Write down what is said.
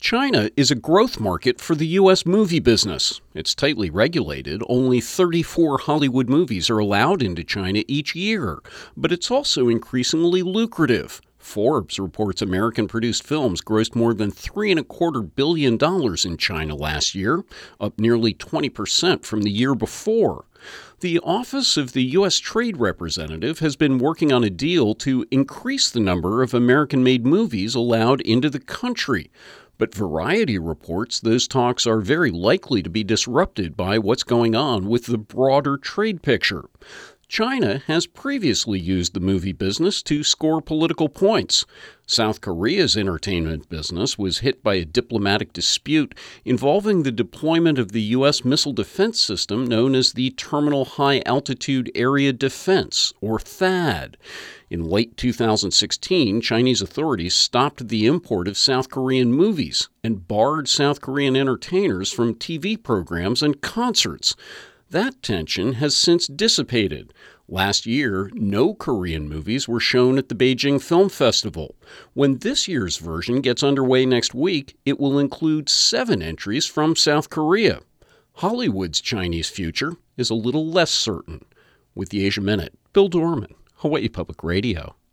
China is a growth market for the U.S. movie business. It's tightly regulated. Only 34 Hollywood movies are allowed into China each year. But it's also increasingly lucrative. Forbes reports American-produced films grossed more than $3.25 billion in China last year, up nearly 20% from the year before. The Office of the U.S. Trade Representative has been working on a deal to increase the number of American-made movies allowed into the country. But Variety reports those talks are very likely to be disrupted by what's going on with the broader trade picture. China has previously used the movie business to score political points. South Korea's entertainment business was hit by a diplomatic dispute involving the deployment of the U.S. missile defense system known as the Terminal High Altitude Area Defense, or THAAD. In late 2016, Chinese authorities stopped the import of South Korean movies and barred South Korean entertainers from TV programs and concerts. That tension has since dissipated. Last year, no Korean movies were shown at the Beijing Film Festival. When this year's version gets underway next week, it will include 7 entries from South Korea. Hollywood's Chinese future is a little less certain. With the Asia Minute, Bill Dorman, Hawaii Public Radio.